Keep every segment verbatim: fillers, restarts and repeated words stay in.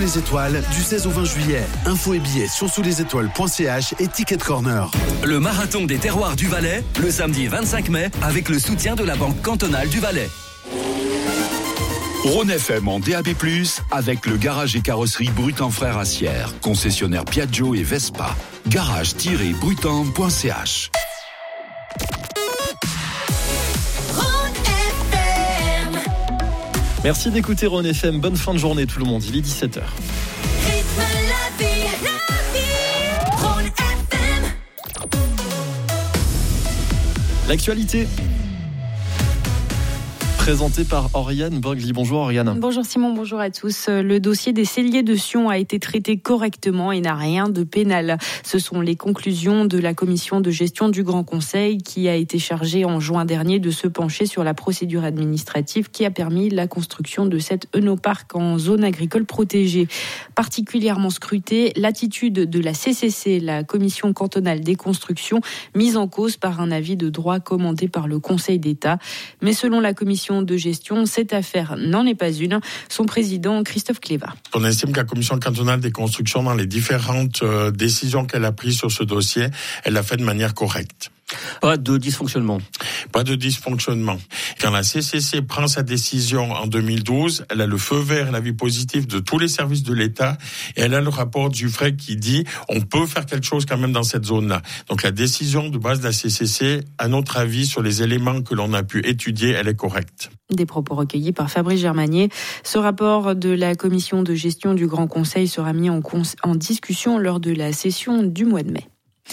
les étoiles du seize au vingt juillet. Infos et billets sur sous les étoiles point c h et Ticket Corner. Le marathon des terroirs du Valais, le samedi vingt-cinq mai, avec le soutien de la Banque cantonale du Valais. Rhône F M en D A B plus, avec le garage et carrosserie Brutan Frères à Sierre, concessionnaire Piaggio et Vespa. garage tiret brutan point c h. Merci d'écouter Rhône F M. Bonne fin de journée tout le monde. Il est dix-sept heures. L'actualité présenté par Oriane Bergli. Bonjour Oriane. Bonjour Simon, bonjour à tous. Le dossier des celliers de Sion a été traité correctement et n'a rien de pénal. Ce sont les conclusions de la commission de gestion du Grand Conseil qui a été chargée en juin dernier de se pencher sur la procédure administrative qui a permis la construction de cet œnoparc en zone agricole protégée. Particulièrement scrutée, l'attitude de la C C C, la commission cantonale des constructions, mise en cause par un avis de droit commandé par le Conseil d'État. Mais selon la commission de gestion, cette affaire n'en est pas une. Son président, Christophe Cléva. On estime que la commission cantonale des constructions, dans les différentes euh, décisions qu'elle a prises sur ce dossier, elle l'a fait de manière correcte. Pas de dysfonctionnement. Pas de dysfonctionnement. Quand la C C C prend sa décision en deux mille douze, elle a le feu vert, l'avis positif de tous les services de l'État et elle a le rapport du F R E C qui dit on peut faire quelque chose quand même dans cette zone-là. Donc la décision de base de la C C C, à notre avis, sur les éléments que l'on a pu étudier, elle est correcte. Des propos recueillis par Fabrice Germanier. Ce rapport de la commission de gestion du Grand Conseil sera mis en, cons- en discussion lors de la session du mois de mai.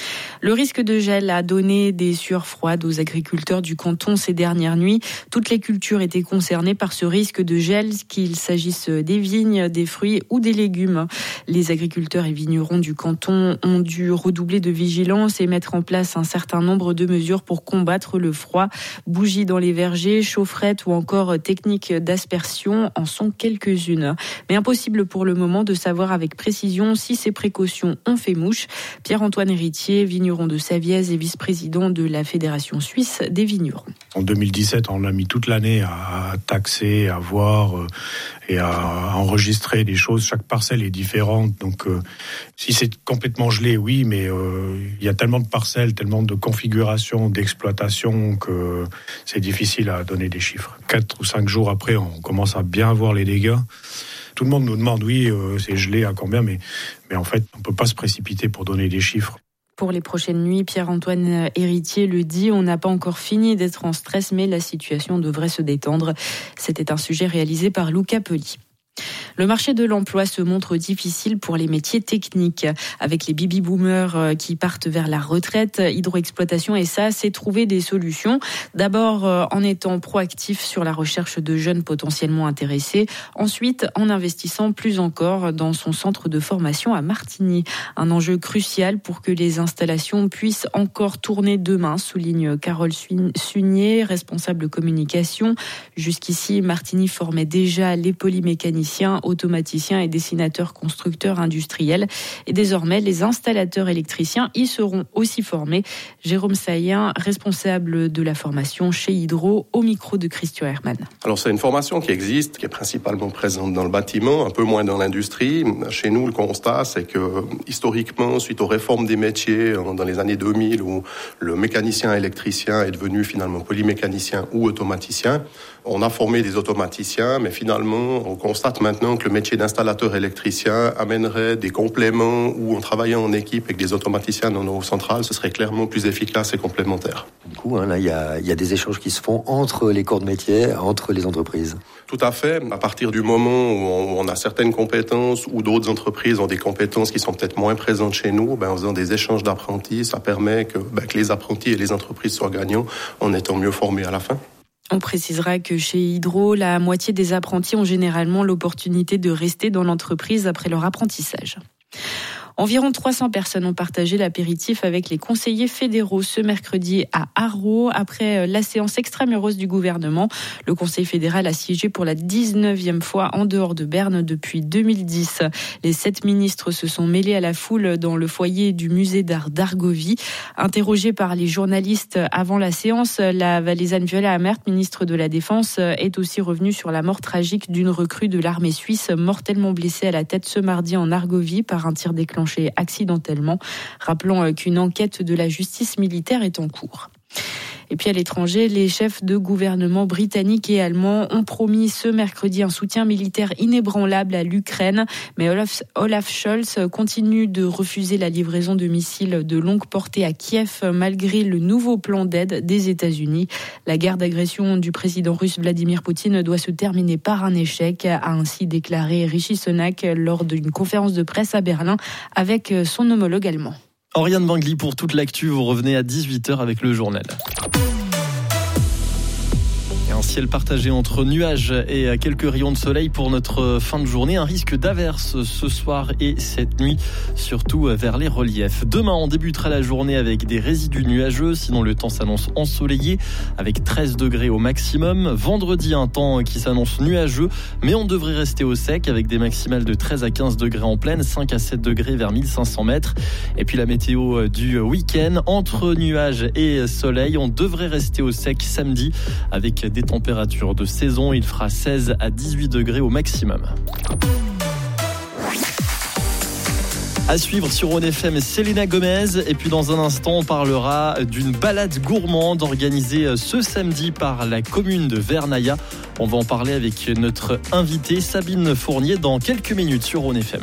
Le risque de gel a donné des sueurs froides aux agriculteurs du canton ces dernières nuits. Toutes les cultures étaient concernées par ce risque de gel, qu'il s'agisse des vignes, des fruits ou des légumes. Les agriculteurs et vignerons du canton ont dû redoubler de vigilance et mettre en place un certain nombre de mesures pour combattre le froid. Bougies dans les vergers, chaufferettes ou encore techniques d'aspersion en sont quelques-unes. Mais impossible pour le moment de savoir avec précision si ces précautions ont fait mouche. Pierre-Antoine Héritier, vigneron de Savièse et vice-président de la Fédération suisse des vignerons. En deux mille dix-sept, on a mis toute l'année à taxer, à voir euh, et à enregistrer des choses. Chaque parcelle est différente. Donc, euh, si c'est complètement gelé, oui, mais euh, il y a tellement de parcelles, tellement de configurations, d'exploitation que c'est difficile à donner des chiffres. Quatre ou cinq jours après, on commence à bien voir les dégâts. Tout le monde nous demande, oui, euh, c'est gelé à combien, mais, mais en fait, on ne peut pas se précipiter pour donner des chiffres. Pour les prochaines nuits, Pierre-Antoine Héritier le dit, on n'a pas encore fini d'être en stress, mais la situation devrait se détendre. C'était un sujet réalisé par Luca Pelli. Le marché de l'emploi se montre difficile pour les métiers techniques. Avec les baby-boomers qui partent vers la retraite, Hydroexploitation S A s'est trouvé des solutions. D'abord en étant proactif sur la recherche de jeunes potentiellement intéressés. Ensuite, en investissant plus encore dans son centre de formation à Martigny. Un enjeu crucial pour que les installations puissent encore tourner demain, souligne Carole Sunier, responsable communication. Jusqu'ici, Martigny formait déjà les polymécaniciens, automaticiens et dessinateurs constructeurs industriels. Et désormais, les installateurs électriciens y seront aussi formés. Jérôme Saillen, responsable de la formation chez Hydro, au micro de Christian Hermann. Alors c'est une formation qui existe, qui est principalement présente dans le bâtiment, un peu moins dans l'industrie. Chez nous, le constat, c'est que historiquement, suite aux réformes des métiers dans les années deux mille, où le mécanicien électricien est devenu finalement polymécanicien ou automaticien, on a formé des automaticiens, mais finalement, on constate maintenant que le métier d'installateur électricien amènerait des compléments où en travaillant en équipe avec des automaticiens dans nos centrales, ce serait clairement plus efficace et complémentaire. Du coup, hein, là, il y a, y a des échanges qui se font entre les corps de métier, entre les entreprises. Tout à fait. À partir du moment où on a certaines compétences ou d'autres entreprises ont des compétences qui sont peut-être moins présentes chez nous, ben, en faisant des échanges d'apprentis, ça permet que, ben, que les apprentis et les entreprises soient gagnants en étant mieux formés à la fin. On précisera que chez Hydro, la moitié des apprentis ont généralement l'opportunité de rester dans l'entreprise après leur apprentissage. Environ trois cents personnes ont partagé l'apéritif avec les conseillers fédéraux ce mercredi à Arreau. Après la séance extramuros du gouvernement, le Conseil fédéral a siégé pour la dix-neuvième fois en dehors de Berne depuis deux mille dix. Les sept ministres se sont mêlés à la foule dans le foyer du musée d'art d'Argovie. Interrogée par les journalistes avant la séance, la valaisanne Viola Amert, ministre de la Défense, est aussi revenue sur la mort tragique d'une recrue de l'armée suisse mortellement blessée à la tête ce mardi en Argovie par un tir déclenché accidentellement. Rappelons qu'une enquête de la justice militaire est en cours. Et puis à l'étranger, les chefs de gouvernement britanniques et allemands ont promis ce mercredi un soutien militaire inébranlable à l'Ukraine. Mais Olaf, Olaf Scholz continue de refuser la livraison de missiles de longue portée à Kiev malgré le nouveau plan d'aide des États-Unis. La guerre d'agression du président russe Vladimir Poutine doit se terminer par un échec, a ainsi déclaré Rishi Sunak lors d'une conférence de presse à Berlin avec son homologue allemand. Oriane Bangli pour toute l'actu, vous revenez à dix-huit heures avec le journal. Un ciel partagé entre nuages et quelques rayons de soleil pour notre fin de journée. Un risque d'averse ce soir et cette nuit, surtout vers les reliefs. Demain, on débutera la journée avec des résidus nuageux. Sinon, le temps s'annonce ensoleillé avec treize degrés au maximum. Vendredi, un temps qui s'annonce nuageux, mais on devrait rester au sec avec des maximales de treize à quinze degrés en plaine, cinq à sept degrés vers mille cinq cents mètres. Et puis la météo du week-end, entre nuages et soleil, on devrait rester au sec samedi avec des température de saison, il fera seize à dix-huit degrés au maximum. À suivre sur Rhône F M, Selena Gomez. Et puis dans un instant, on parlera d'une balade gourmande organisée ce samedi par la commune de Vernaya. On va en parler avec notre invitée Sabine Fournier dans quelques minutes sur Rhône F M.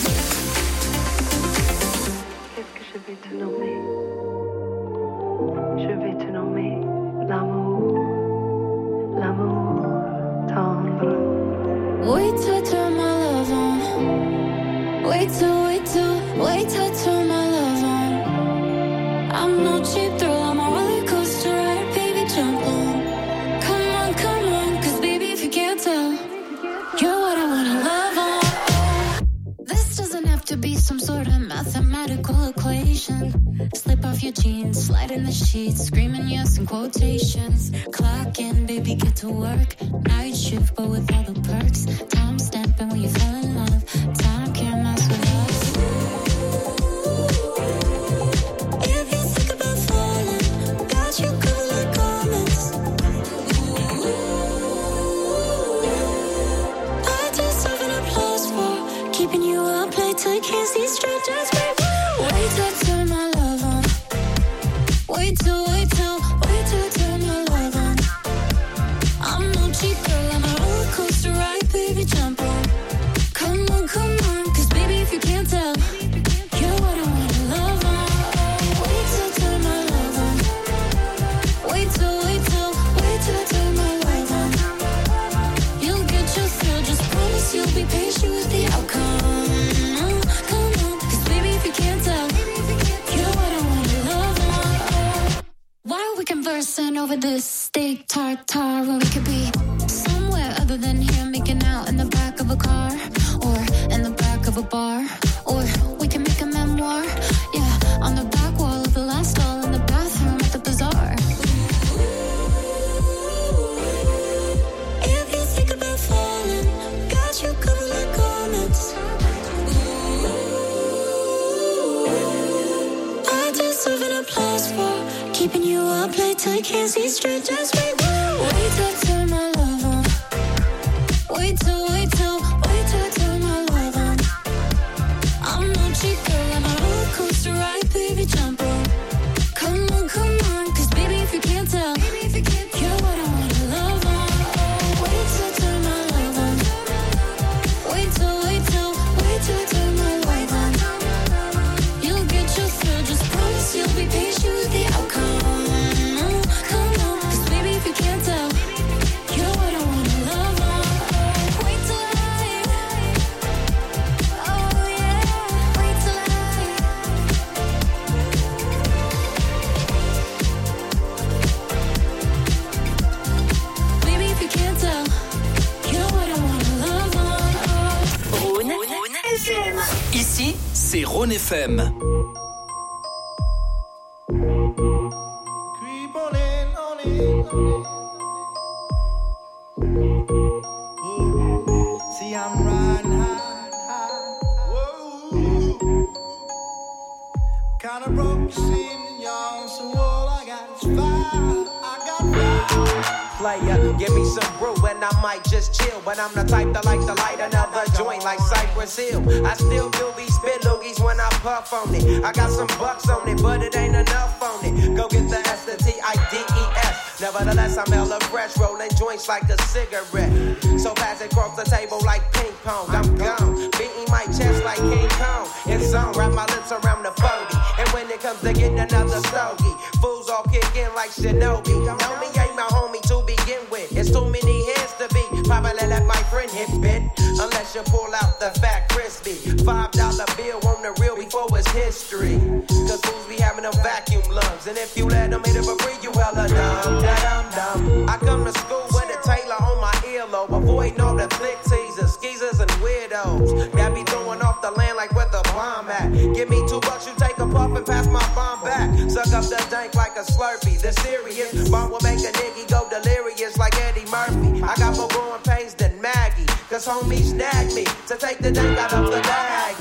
Slip off your jeans, slide in the sheets, screaming yes in quotations. Clock in, baby, get to work. Night shift, but with all the perks. Time stamping when you fell in love. Time can't mess with us. If you think about falling, got you covered like garments. I deserve an applause for keeping you up late till you can't see straight. Just wait, wait till I turn my love on. Wait till, wait till, wait till I turn my love on. I'm no cheap girl, I'm a roller coaster ride, baby, jump on. Come on, come on, cause baby, if you can't tell, you're what I wanna love on. Wait till I turn my love on. Wait till, wait till, wait till I turn my love on. You'll get your thrill, just promise you'll be patient with the outcome. Come on, cause baby, if you can't tell, you're what I wanna love on. Why are we conversing over this steak tartare when we could be somewhere other than here, making out in the back of a car or in the back of a bar, or we can make a memoir, yeah, on the back wall of the last stall in the bathroom at the bazaar. If you think about falling, got you covered like garments. I deserve an applause for keeping you up late till you can't see straight. Just wait, wait till I turn my love on. Wait till, wait till, wait till I turn my love on. I'm no cheap girl, I'm a roller coaster ride, baby, jump on. Come on, come on, cause baby, if you can't tell, you're what I wanna love on. Wait till I turn my love on. Wait till, wait till, wait till I turn my love on. You'll get your thrill, just promise you'll be patient with the outcome. Come on, cause baby, if you can't tell, you're what I wanna love on. Wait till I, oh yeah, wait till I. Baby, if you can't tell, you're what I wanna love on. Rhône F M. Ici, c'est Rhône F M. Creep on in, on in, on in. Ooh, see, I'm riding high, high. Whoa. Kinda broke, you see me, y'all. So all I got is fire. I got fire. Player, give me some brew and I might just chill. But I'm the type that like to light another joint like Cypress Hill. I still do be spit loogies when I puff on it. I got some bucks on it, but it ain't enough on it. Go get the S, the T, I, D, E, S. Nevertheless, I'm hella fresh, rolling joints like a cigarette. So pass it across the table like ping pong. I'm gone, beating my chest like King Kong. In zone, wrap my lips around the forty. And when it comes to getting another stogie, fools all kick in like Shinobi. Know me ain't my homie to begin with. It's too many hands to be. Probably let my friend hit bit. Unless you pull out the fat crispy. Five dollar bill on the real before it's history. Cause fools be having them vacuum lungs. And if you let them hit it for free, you hella dumb. Da-dum dum. I come to school with a Taylor on my earlobe. Avoiding all the flick teasers, skeezers, and weirdos. That be throwing off the land like where the bomb at. Give me two bucks, you take a puff and pass my bomb back. Suck up the dank like a Slurpee. The serious bomb will make a nigga go delirious like Eddie Murphy. I got more growing pains than Maggie. Cause homie snagged me to take the dank out of the bag.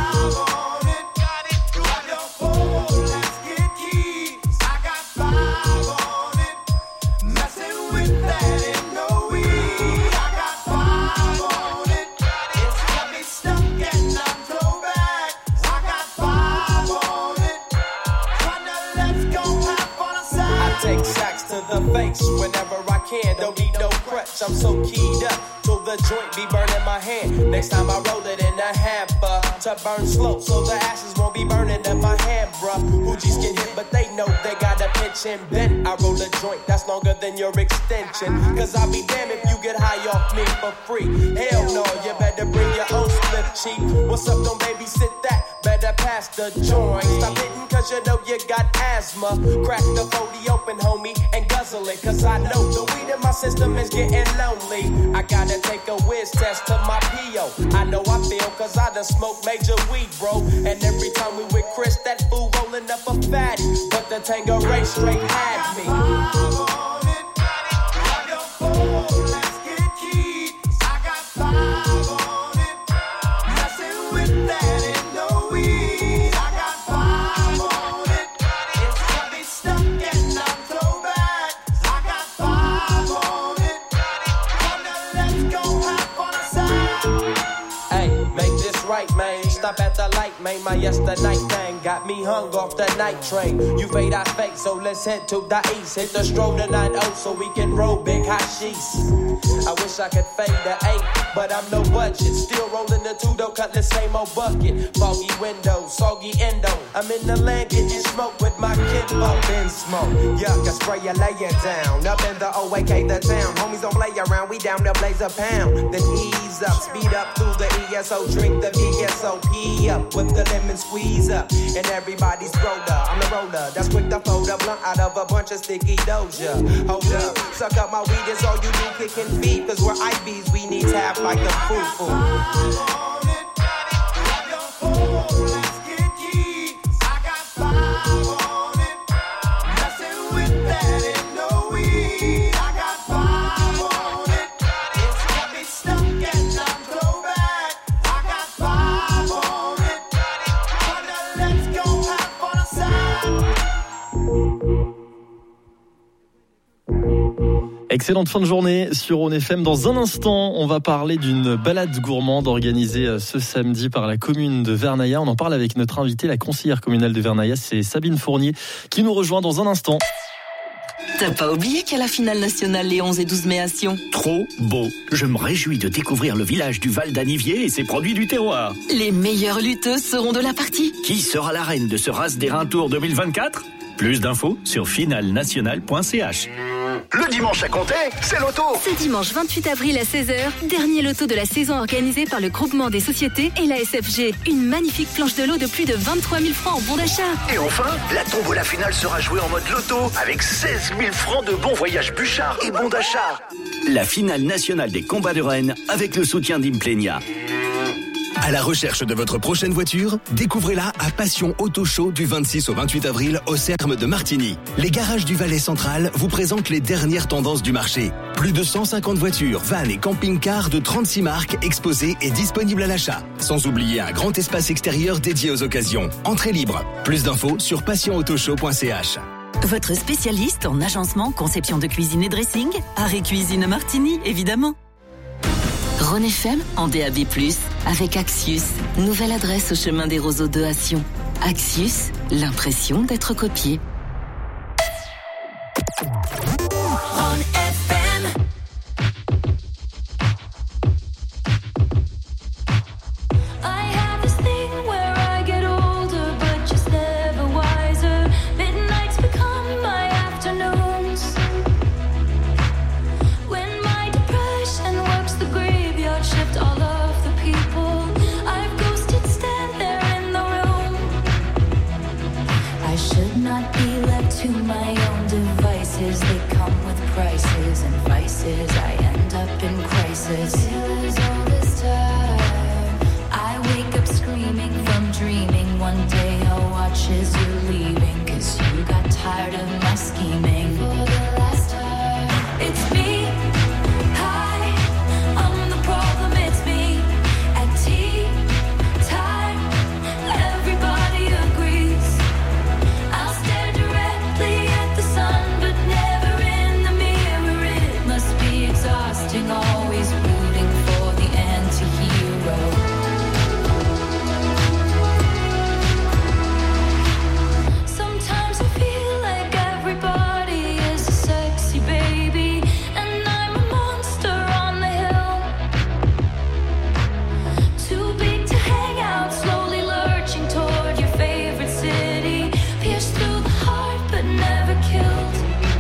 Whenever I can, don't need no crutch. I'm so keyed up till the joint be burning my hand. Next time I roll it in a hamper to burn slow, so the ashes won't be burning in my hand, bruh. Hoogies get hit, but they know they got a pitch and bent. I roll a joint that's longer than your extension. Cause I'll be damned if you get high off me for free. Hell no, you better bring your own slip cheap. What's up, don't babysit that? Better pass the joint. Stop hitting cause you know you got asthma. Crack the forty open, homie, and guzzle it. Cause I know the weed in my system is getting lonely. I gotta take a whiz test to my P O. I know I feel cause I done smoked major weed, bro. And every time we with Chris, that fool rolling up a fatty. But the Tangeray straight had me. Stop at the light, man, my yesterday thing got me hung off the night train. You fade, I fake, so let's head to the east. Hit the stroll tonight, oh, so we can roll big hot sheets. I wish I could fade the eight, but I'm no budget. Still rolling the two, though, cut the same old bucket. Foggy windows, soggy endo. I'm in the land getting smoke with my kinfolk. Been smoke, yuck, I spray you, lay it down. Up in the O A K, the town. Homies don't play around, we down there blaze a pound. Then ease up, speed up through the E S O, drink the V S O P up with the lemon squeeze up. And everybody's roller, I'm the roller. That's quick to fold a blunt out of a bunch of sticky doja. Hold up, suck up my weed, is all you do, kicking feet. Cause we're I Bs, we need tap like a foo-foo. Excellente fin de journée sur Rhône F M. Dans un instant, on va parler d'une balade gourmande organisée ce samedi par la commune de Vernaya. On en parle avec notre invitée, la conseillère communale de Vernaya, c'est Sabine Fournier, qui nous rejoint dans un instant. T'as pas oublié qu'il y a la finale nationale les onze et douze mai à Sion? Trop beau. Je me réjouis de découvrir le village du Val d'Anivier et ses produits du terroir. Les meilleures lutteuses seront de la partie. Qui sera la reine de ce Race des Reins Tour deux mille vingt-quatre? Plus d'infos sur finale nationale point c h. Le dimanche à compter, c'est l'auto. Ce dimanche vingt-huit avril à seize heures, dernier loto de la saison organisé par le groupement des sociétés et la S F G. Une magnifique planche de lot de plus de vingt-trois mille francs en bon d'achat. Et enfin, la tombola finale sera jouée en mode loto avec seize mille francs de bons voyages Bouchard et bon d'achat. La finale nationale des combats de Rennes avec le soutien d'Implenia. À la recherche de votre prochaine voiture, découvrez-la à Passion Auto Show du vingt-six au vingt-huit avril au Serme de Martigny. Les garages du Valais central vous présentent les dernières tendances du marché. Plus de cent cinquante voitures, vannes et camping-cars de trente-six marques exposées et disponibles à l'achat. Sans oublier un grand espace extérieur dédié aux occasions. Entrée libre. Plus d'infos sur passion auto show point c h. Votre spécialiste en agencement, conception de cuisine et dressing, Arrêt Cuisine Martigny, évidemment. Rhône F M en D A B plus, avec Axius. Nouvelle adresse au chemin des Roseaux deux à Sion. Axius, l'impression d'être copié. Rhône F M. I have this thing where I get older, but just never wiser. Midnights become my afternoons. When my depression works the graveyard shift, all of the people I've ghosted stand there in the room. I should not be left to my own devices. They come with prices and vices. I end up in crisis. Feels all this time. I wake up screaming from dreaming. One day I'll watch as you're leaving, 'cause you got tired of my scheming. For the last time, it's me. Hi, I'm the problem, it's me. At tea time, everybody agrees. I'll stare directly at the sun, but never in the mirror. It must be exhausting, always rooting for the anti-hero. Sometimes I feel like everybody is a sexy baby, and I'm a monster on the hill. Too big to hang out, slowly lurching toward your favorite city. Pierced through the heart, but never killed.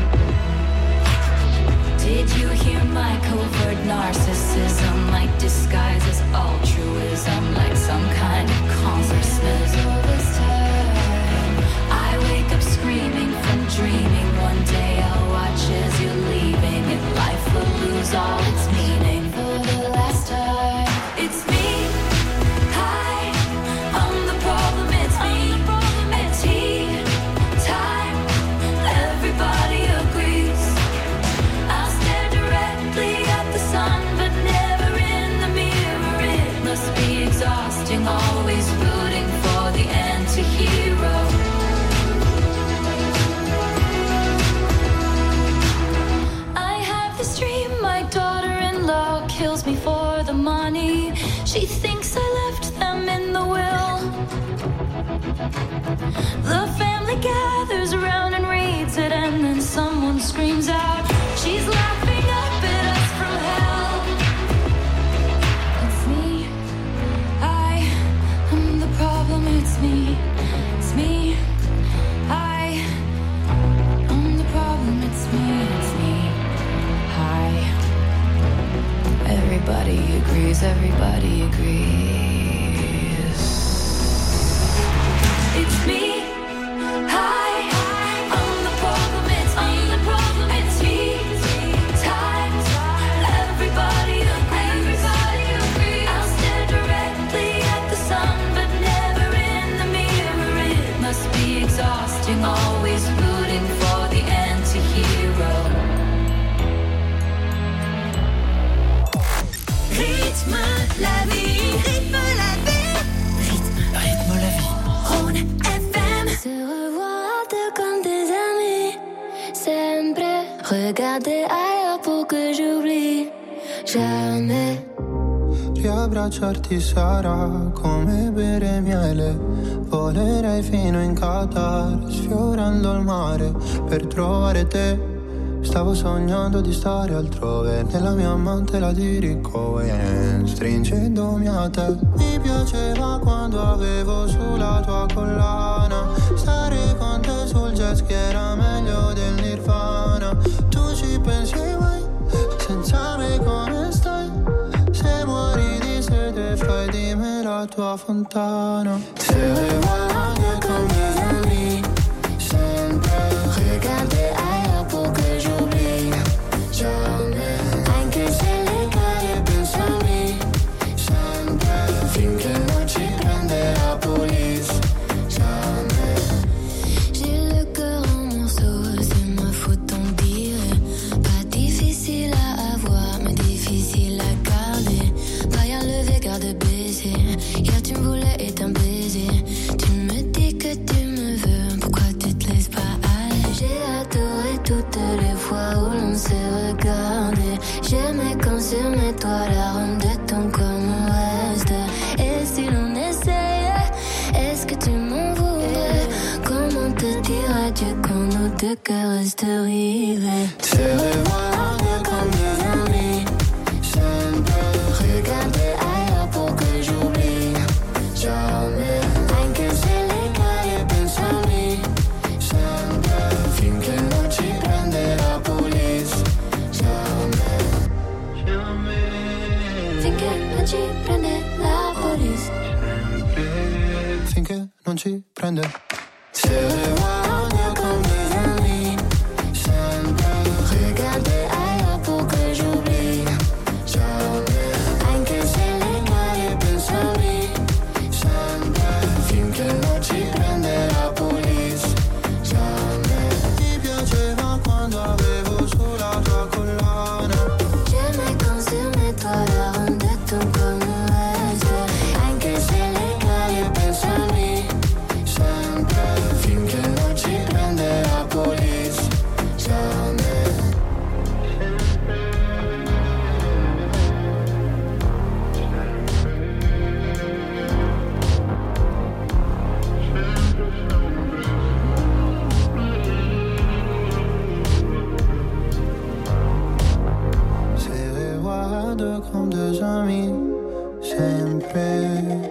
Did you hear my covert narcissism? Like disguise as altruism, like some kind of consciousness. All this time, I wake up screaming from dreaming. One day I'll watch as you're leaving, and life will lose all its meaning. For the last time, it's me. Hi, I'm the problem, it's me. At tea time, everybody agrees. I'll stare directly at the sun, but never in the mirror. It must be exhausting, always rooting for the anti-hero. I have this dream, my daughter-in-law kills me for the money. She thinks I left them in the will. The family gathers around and reads it, and then someone screams out, she's laughing up at us from hell. It's me. I am the problem, it's me. It's me. I am the problem, it's me. It's me. Hi. Everybody agrees, everybody agrees. It's me. Hi. I'm the problem, it's me. I'm the problem, it's me. Time. Everybody agrees. Everybody agrees. I'll stare directly at the sun, but never in the mirror. It must be exhausting, always rooting for the anti-hero. Rythme la vie, rythme la vie, rythme, rythme la vie. Rhône F M. Se revoir comme des amis, sempre regarder ailleurs pour que j'oublie jamais. Riabbracciarti sarà come bere miele. Volerei fino in Qatar, sfiorando il mare per trovare te. Stavo sognando di stare altrove, nella mia mantela di Ricohen, stringendomi a te. Mi piaceva quando avevo sulla tua collana, stare con te sul jet ski era meglio del Nirvana. Tu ci pensi mai, senza me come stai? Se muori di sete fai di me la tua fontana. Se vuoi anche con mes amis, sempre regarder ailleurs pour que j'oublie jamais. Anche se le cade pensami, sempre finché de cœur reste rivé. Se revoir comme des amis. Je ne peux regarder ailleurs pour que j'oublie. Jamais. Anche se le cade pensami. Sempre. Finché non ci prende la police. Jamais. Jamais. Finché non ci prende la police. Finché non ci prende. Se revoir comme des amis. Sempre. Regarder ailleurs pour que j'oublie. Jamais. Anche se le cade pensami. Sempre. Finché non ci prende la police. Jamais. Ti piaceva quando avevo sulla tua collana. J'aimais quand sur mes toits la ronde ton comme reste. Anche se le cade pensami. Sempre. Finché non ci prende la police. Jamais. Se reguardo comme des amis. Sempre.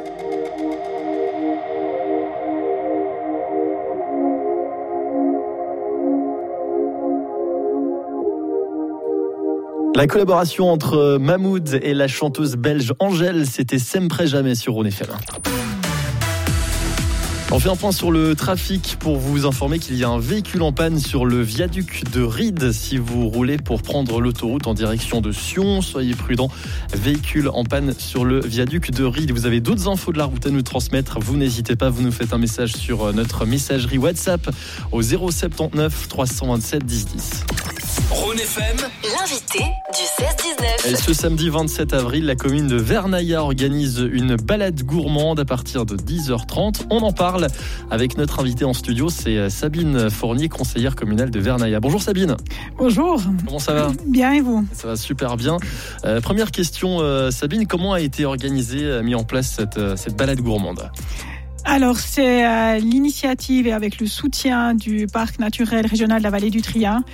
La collaboration entre Mahmoud et la chanteuse belge Angèle, c'était Sempre Jamais sur Rhône F M. On fait un point sur le trafic pour vous informer qu'il y a un véhicule en panne sur le viaduc de Ried. Si vous roulez pour prendre l'autoroute en direction de Sion, soyez prudents. Véhicule en panne sur le viaduc de Ried. Vous avez d'autres infos de la route à nous transmettre. Vous n'hésitez pas, vous nous faites un message sur notre messagerie WhatsApp au zéro soixante-dix-neuf trois cent vingt-sept dix dix. Rhône F M, l'invité du seize dix-neuf. Et ce samedi vingt-sept avril, la commune de Vernaya organise une balade gourmande à partir de dix heures trente. On en parle avec notre invitée en studio, c'est Sabine Fournier, conseillère communale de Vernaya. Bonjour Sabine. Bonjour. Comment ça va ? Bien et vous ? Ça va super bien. Euh, première question, euh, Sabine, comment a été organisée, euh, mis en place cette, euh, cette balade gourmande ? Alors, c'est euh, l'initiative et avec le soutien du Parc naturel régional de la Vallée du Trien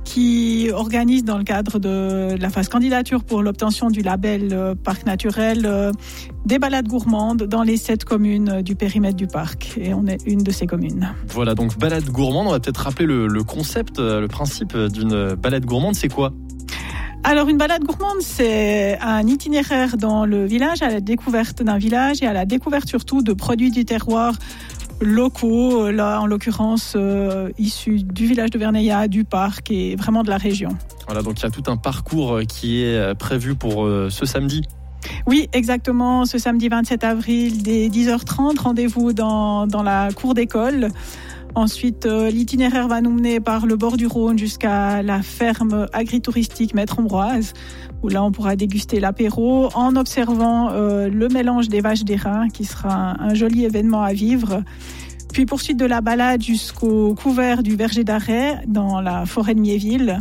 qui organise dans le cadre de la phase candidature pour l'obtention du label euh, Parc naturel euh, des balades gourmandes dans les sept communes euh, du périmètre du parc. Et on est une de ces communes. Voilà, donc balade gourmande. On va peut-être rappeler le, le concept, euh, le principe d'une balade gourmande, c'est quoi ? Alors, une balade gourmande, c'est un itinéraire dans le village, à la découverte d'un village et à la découverte surtout de produits du terroir locaux, là en l'occurrence euh, issus du village de Vernaya, du parc et vraiment de la région. Voilà, donc il y a tout un parcours qui est prévu pour euh, ce samedi. Oui, exactement, ce samedi vingt-sept avril, dès dix heures trente, rendez-vous dans, dans la cour d'école. Ensuite, euh, l'itinéraire va nous mener par le bord du Rhône jusqu'à la ferme agritouristique Maître Ambroise, où là on pourra déguster l'apéro en observant euh, le mélange des vaches d'airain, qui sera un, un joli événement à vivre. Puis poursuite de la balade jusqu'au couvert du verger d'arrêt dans la forêt de Miéville.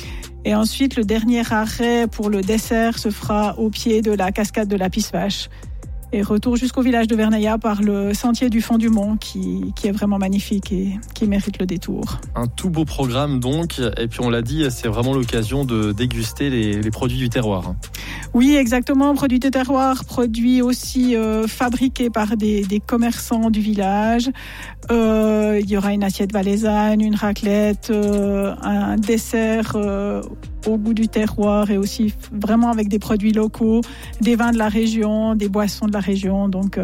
Et ensuite, le dernier arrêt pour le dessert se fera au pied de la cascade de la Pisse-Vache. Et retour jusqu'au village de Vernaya par le sentier du fond du Mont qui, qui est vraiment magnifique et qui mérite le détour. Un tout beau programme donc, et puis on l'a dit, c'est vraiment l'occasion de déguster les, les produits du terroir. Oui, exactement, produits de terroir, produits aussi euh, fabriqués par des, des commerçants du village. Euh, il y aura une assiette valaisanne, une raclette, euh, un dessert euh, au goût du terroir et aussi vraiment avec des produits locaux, des vins de la région, des boissons de la région. Donc, euh,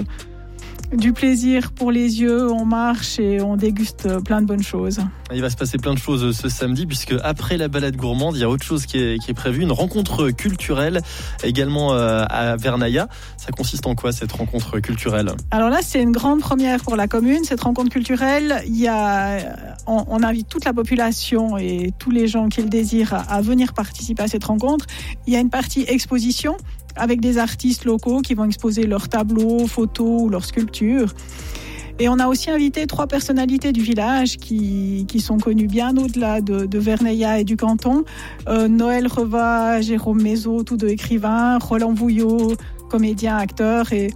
du plaisir pour les yeux, on marche et on déguste plein de bonnes choses. Il va se passer plein de choses ce samedi puisque après la balade gourmande, il y a autre chose qui est, qui est prévue, une rencontre culturelle également à Vernaya. Ça consiste en quoi cette rencontre culturelle ? Alors là, c'est une grande première pour la commune. Cette rencontre culturelle, il y a, on, on invite toute la population et tous les gens qui le désirent à, à venir participer à cette rencontre. Il y a une partie exposition avec des artistes locaux qui vont exposer leurs tableaux, photos ou leurs sculptures. Et on a aussi invité trois personnalités du village qui, qui sont connues bien au-delà de, de Vernaya et du canton. Euh, Noël Reva, Jérôme Mézot, tous deux écrivains, Roland Vouillot, comédien, acteur. Et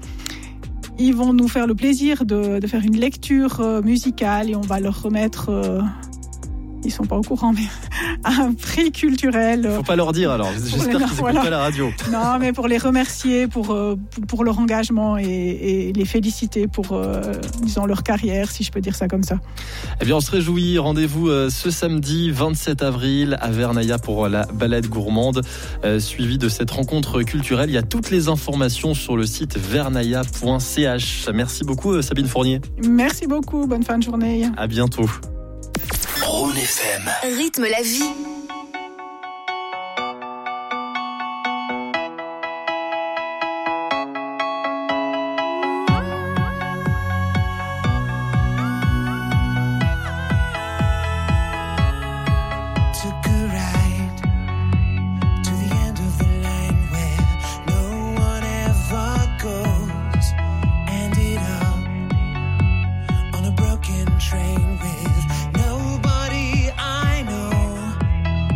ils vont nous faire le plaisir de, de faire une lecture musicale et on va leur remettre... Euh, ils sont pas au courant, mais un prix culturel. Faut pas leur dire alors. J'espère qu'ils voilà. écoutent pas la radio. Non, mais pour les remercier pour euh, pour leur engagement et, et les féliciter pour euh, disons leur carrière, si je peux dire ça comme ça. Eh bien, on se réjouit. Rendez-vous euh, ce samedi vingt-sept avril à Vernaya pour la balade gourmande, euh, suivie de cette rencontre culturelle. Il y a toutes les informations sur le site vernaya point c h. Merci beaucoup, euh, Sabine Fournier. Merci beaucoup. Bonne fin de journée. À bientôt. Rhône F M. Rythme la vie. Train with nobody I know.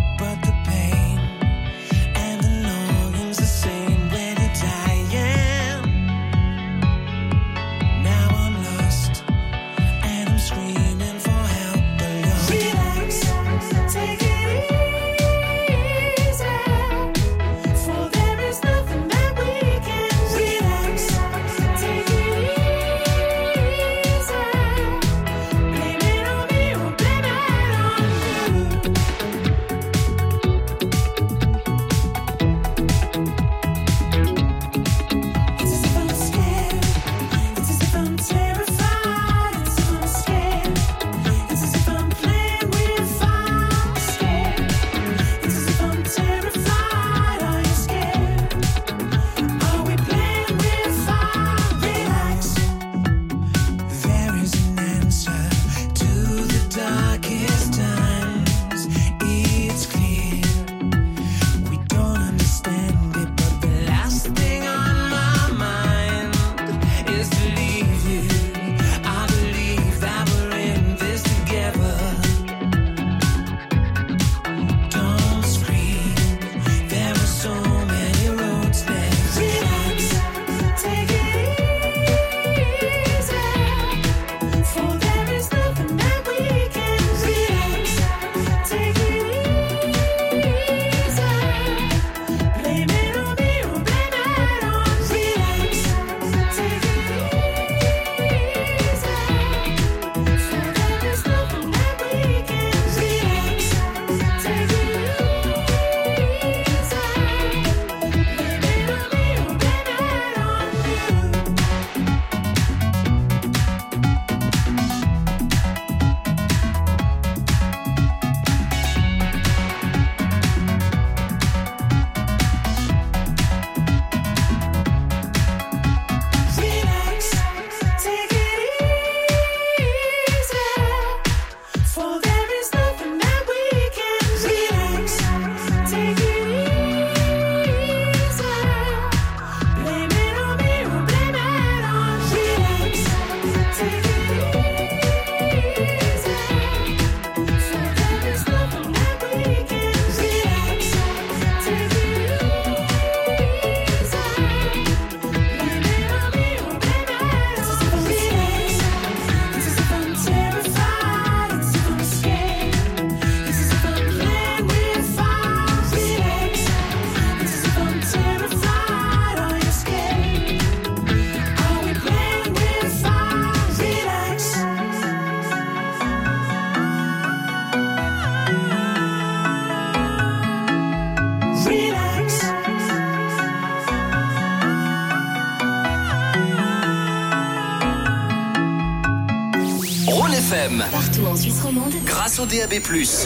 F M. Partout en Suisse romande. Grâce au D A B plus.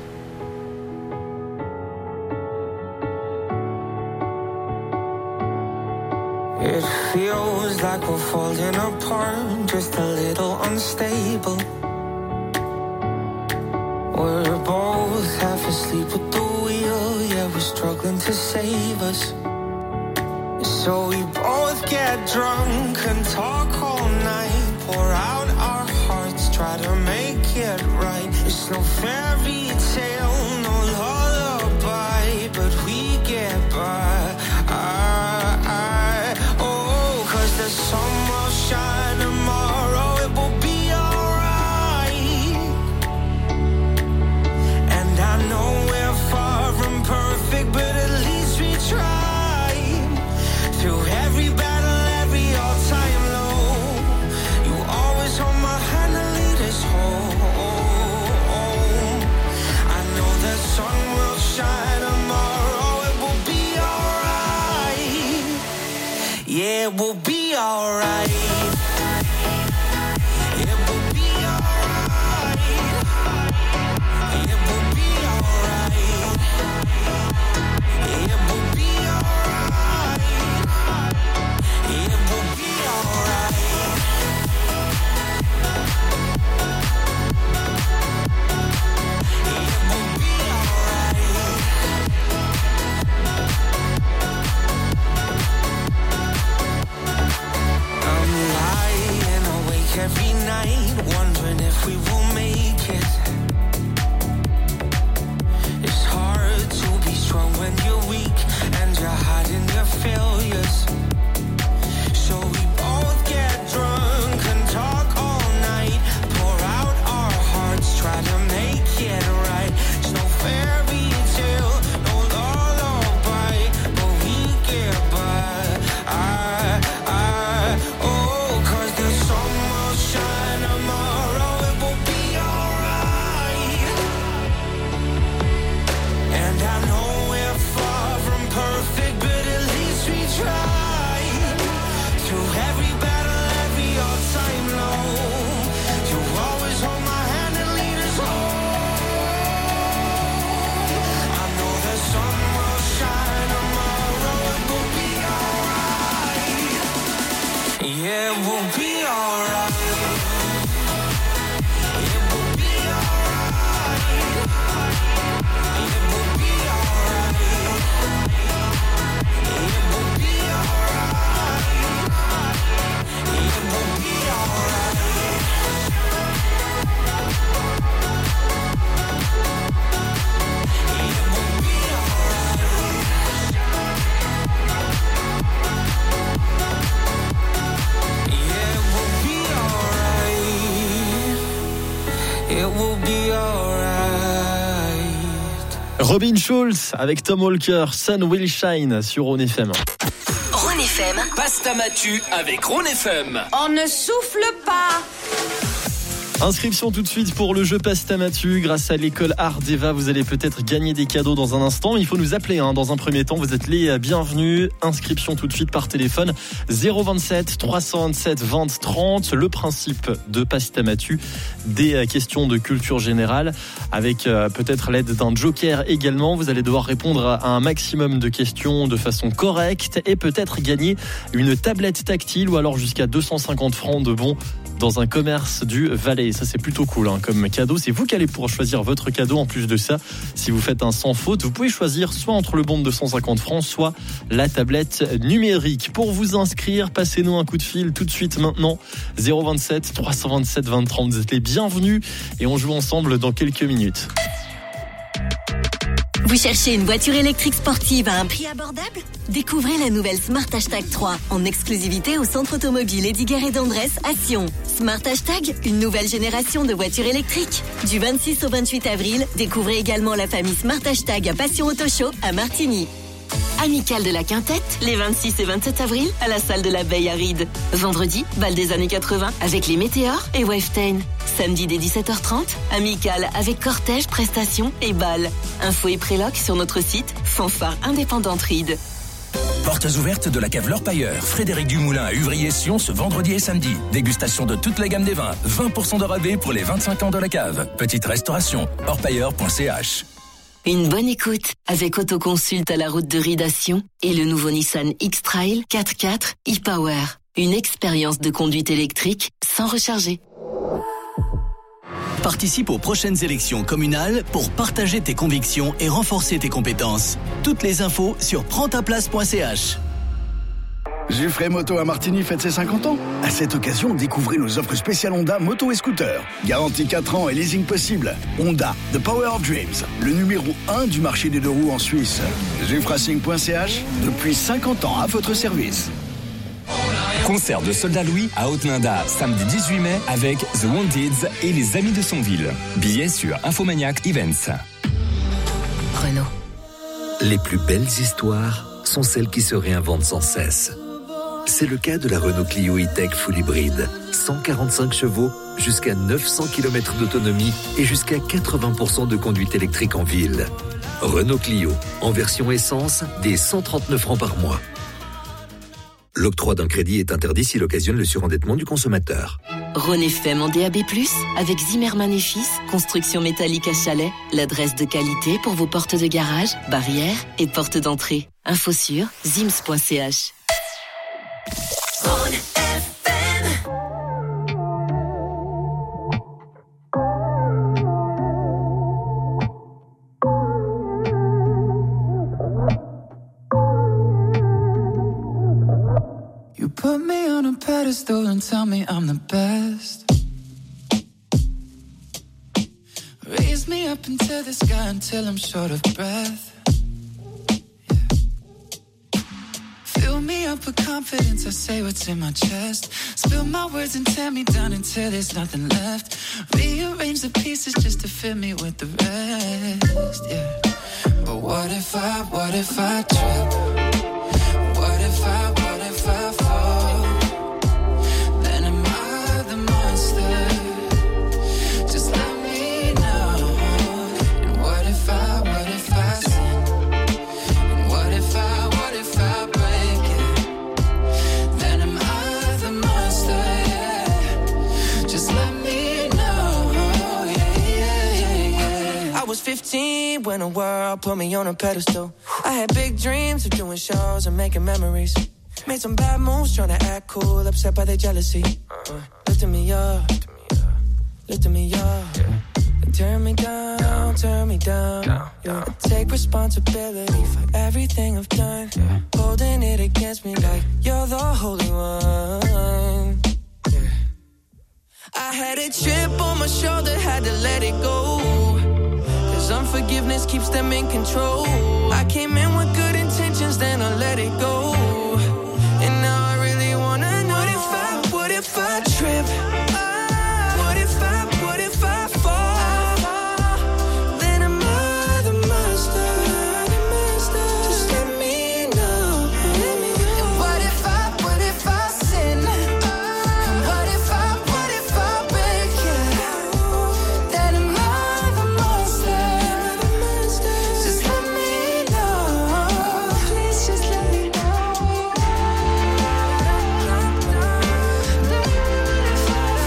It feels like we're falling apart, just a little unstable. We're both half asleep at the wheel, yeah, we're struggling to save us. So we both get drunk and talk all night, pour out our hearts, try to make it right. It's no fairy tale, no lullaby, but we get by. I, I, oh, 'cause the sun will shine tomorrow, it will be alright. every night, wondering if we will make it. It's hard to be strong when you're weak and you're hiding your failures. So we both get drunk and talk all night, pour out our hearts, try to make it right. It's no fairy tale, no lullaby, but we get by. I, I, oh, 'cause the sun will shine tomorrow, it will be alright. And I know we're far from perfect, but at least we try. Through every battle, every all-time low, you always hold my hand and lead us home. I know the sun will shine tomorrow, it will be alright. Yeah, it will be alright. It will be alright. It will be alright. It will be alright. It will be alright. It will be alright. Robin Schulz avec Tom Walker, Sun Will Shine sur Rhône F M. Rhône F M. Pasta Matu avec Rhône F M. On ne souffle pas. Inscription tout de suite pour le jeu Pasta Matu. Grâce à l'école Ardeva, vous allez peut-être gagner des cadeaux dans un instant. Il faut nous appeler hein, dans un premier temps. Vous êtes les bienvenus. Inscription tout de suite par téléphone zéro vingt-sept trois cent vingt-sept vingt trente. Le principe de Pasta Matu, des questions de culture générale avec euh, peut-être l'aide d'un joker également. Vous allez devoir répondre à un maximum de questions de façon correcte et peut-être gagner une tablette tactile ou alors jusqu'à deux cent cinquante francs de bons dans un commerce du Valais. Ça, c'est plutôt cool hein, comme cadeau. C'est vous qui allez pouvoir choisir votre cadeau. En plus de ça, si vous faites un sans faute, vous pouvez choisir soit entre le bon de deux cent cinquante francs, soit la tablette numérique. Pour vous inscrire, passez-nous un coup de fil tout de suite maintenant. zéro vingt-sept trois cent vingt-sept vingt trente. Vous êtes les bienvenus et on joue ensemble dans quelques minutes. Vous cherchez une voiture électrique sportive à un prix abordable ? Découvrez la nouvelle Smart Hashtag trois en exclusivité au centre automobile Ediguer et d'Andrés à Sion. Smart Hashtag, une nouvelle génération de voitures électriques. Du vingt-six au vingt-huit avril, découvrez également la famille Smart Hashtag à Passion Auto Show à Martigny. Amicale de la Quintette, les vingt-six et vingt-sept avril, à la salle de l'Abeille à Ried. Vendredi, bal des années quatre-vingts, avec les Météores et Wavetaine. Samedi dès dix-sept heures trente, Amicale avec cortège, prestations et bal. Info et préloc sur notre site, fanfare indépendante Ried. Portes ouvertes de la cave L'Orpailleur. Frédéric Dumoulin à Uvrier-Sion ce vendredi et samedi. Dégustation de toute la gamme des vins. vingt pour cent de rabais pour les vingt-cinq ans de la cave. Petite restauration. orpailleur point c h. Une bonne écoute avec Autoconsult à la route de Ried à Sion et le nouveau Nissan X-Trail quatre quatre e-Power. Une expérience de conduite électrique sans recharger. Participe aux prochaines élections communales pour partager tes convictions et renforcer tes compétences. Toutes les infos sur prends ta place point c h. Giffrey Moto à Martigny fête ses cinquante ans. À cette occasion, découvrez nos offres spéciales Honda, moto et scooter. Garantie quatre ans et leasing possible. Honda, The Power of Dreams, le numéro un du marché des deux roues en Suisse. Giffracing point c h, depuis cinquante ans à votre service. Concert de Soldat Louis à Haute-Linda, samedi dix-huit mai avec The Wanteds et les Amis de Sonville. Billets sur Infomaniac Events. Renault. Les plus belles histoires sont celles qui se réinventent sans cesse. C'est le cas de la Renault Clio E-Tech Full Hybride. cent quarante-cinq chevaux, jusqu'à neuf cents kilomètres d'autonomie et jusqu'à quatre-vingts pour cent de conduite électrique en ville. Renault Clio, en version essence, dès cent trente-neuf francs par mois. L'octroi d'un crédit est interdit s'il occasionne le surendettement du consommateur. Rhône F M en D A B plus, avec Zimmermann et Fils, construction métallique à Chalais, l'adresse de qualité pour vos portes de garage, barrières et portes d'entrée. Info sur zims point c h. Rhône F M. You put me on a pedestal. through and tell me I'm the best. Raise me up into the sky until I'm short of breath. Yeah. Fill me up with confidence, I say what's in my chest. Spill my words and tear me down until there's nothing left. Rearrange the pieces just to fill me with the rest. Yeah. But what if I, what if I trip? What if I, what if I fall? Then am I the monster? Just let me know. And what if I, what if I sin? And what if I, what if I break it? Then am I the monster? Yeah. Just let me know. Yeah, yeah, yeah, yeah. I was fifteen when the world put me on a pedestal. I had big dreams of doing shows and making memories. Made some bad moves trying to act cool, upset by their jealousy. Uh, lifting me up, lifting me up. Turn me down, turn me down. Yeah. Take responsibility for everything I've done. Holding it against me like you're the holy one. Yeah. I had a chip on my shoulder, had to let it go. Cause unforgiveness keeps them in control. I came in with good intentions, then I let it go. And now I really wanna know, what if I, what if I trip? What if I, what if I fall? Then am I the monster? Just let me know. And what if I, what if I sin? And what if I, what if I break it? Then am I the monster? Just let me know. Please just let me know.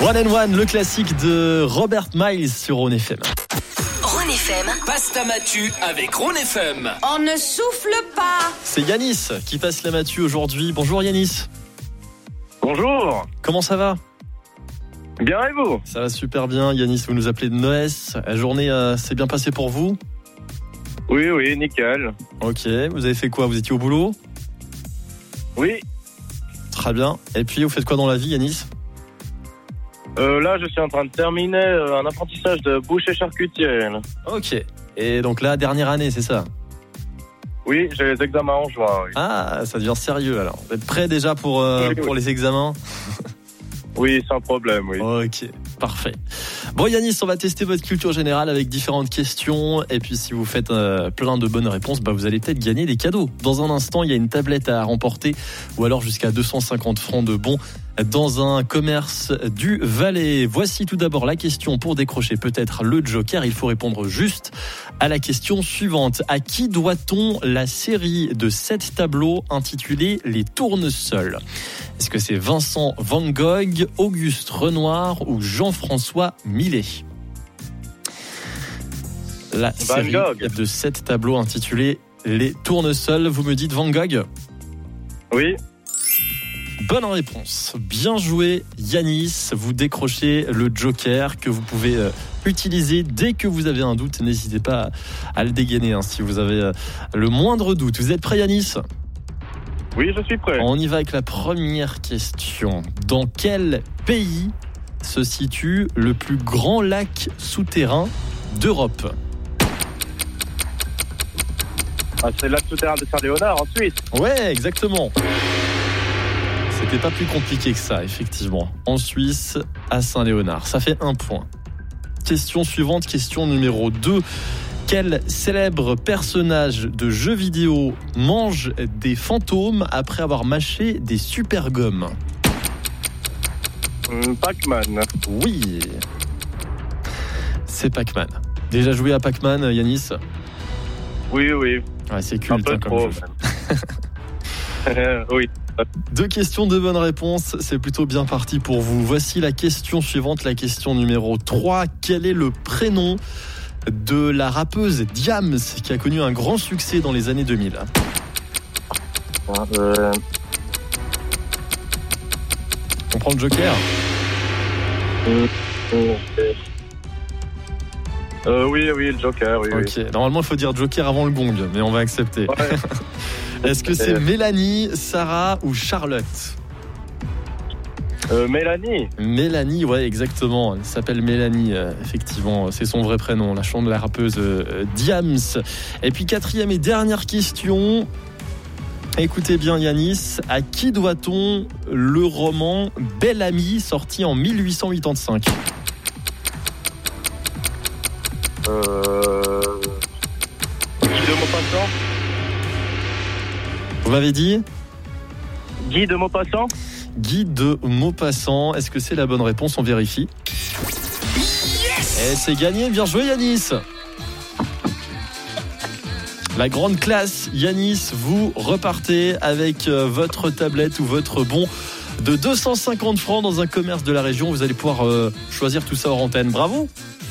One and One, le classique de Robert Miles sur Rhône F M. Rhône F M. Passe ta Matu avec Rhône F M. On ne souffle pas. C'est Yanis qui passe la Matu aujourd'hui. Bonjour Yanis. Bonjour. Comment ça va ? Bien et vous ? Ça va super bien. Yanis, vous nous appelez de Noès. La journée euh, s'est bien passée pour vous ? Oui, oui, nickel. Ok, vous avez fait quoi ? Vous étiez au boulot ? Oui. Très bien. Et puis, vous faites quoi dans la vie, Yanis ? euh, Là, je suis en train de terminer euh, un apprentissage de boucher charcutière. Ok. Et donc là, dernière année, c'est ça ? Oui, j'ai les examens en juin. Oui. Ah, ça devient sérieux alors. Vous êtes prêts déjà pour, euh, oui, pour oui. les examens ? Oui, sans problème, oui. Ok, parfait. Bon Yanis, on va tester votre culture générale avec différentes questions. Et puis si vous faites euh, plein de bonnes réponses, bah, vous allez peut-être gagner des cadeaux. Dans un instant, il y a une tablette à remporter ou alors jusqu'à deux cent cinquante francs de bons dans un commerce du Valais. Voici tout d'abord la question pour décrocher peut-être le joker. Il faut répondre juste à la question suivante. À qui doit-on la série de sept tableaux intitulés Les Tournesols ? Est-ce que c'est Vincent Van Gogh, Auguste Renoir ou Jean-François Millet ? La Van série Gogh. de sept tableaux intitulés Les Tournesols. Vous me dites Van Gogh ? Oui. Bonne réponse. Bien joué Yanis. Vous décrochez le joker que vous pouvez euh, utiliser dès que vous avez un doute. N'hésitez pas à le dégainer hein, si vous avez euh, le moindre doute. Vous êtes prêt Yanis ? Oui, je suis prêt. On y va avec la première question. Dans quel pays se situe le plus grand lac souterrain d'Europe ? Ah, c'est le lac souterrain de Saint-Léonard en Suisse. Ouais, exactement. C'était pas plus compliqué que ça, effectivement. En Suisse, à Saint-Léonard. Ça fait un point. Question suivante, question numéro deux. Quel célèbre personnage de jeu vidéo mange des fantômes après avoir mâché des super gommes ? Hum, Pac-Man. Oui. C'est Pac-Man. Déjà joué à Pac-Man, Yanis ? Oui, oui. Ouais, c'est culte. Un peu hein, trop. Comme jeu. Oui. Deux questions, deux bonnes réponses. C'est plutôt bien parti pour vous. Voici la question suivante, la question numéro trois. Quel est le prénom de la rappeuse Diams qui a connu un grand succès dans les années deux mille ? Euh... On prend le joker ? Euh, euh, euh, oui, oui, le joker, oui. Ok, oui. normalement il faut dire joker avant le gong, mais on va accepter. Ouais. Est-ce que c'est Mélanie, Sarah ou Charlotte ? Euh, Mélanie. Mélanie, ouais, exactement. Elle s'appelle Mélanie, euh, effectivement. C'est son vrai prénom, la chanteuse, la rappeuse euh, Diams. Et puis, quatrième et dernière question. Écoutez bien, Yanis. À qui doit-on le roman Bel Ami, sorti en mille huit cent quatre-vingt-cinq ? Euh... Guy de Maupassant. Vous m'avez dit ? Guy de Maupassant. Guy de Maupassant. Est-ce que c'est la bonne réponse ? On vérifie. Yes ! Et c'est gagné. Bien joué, Yanis. La grande classe. Yanis, vous repartez avec votre tablette ou votre bon de deux cent cinquante francs dans un commerce de la région. Vous allez pouvoir euh, choisir tout ça hors antenne. Bravo.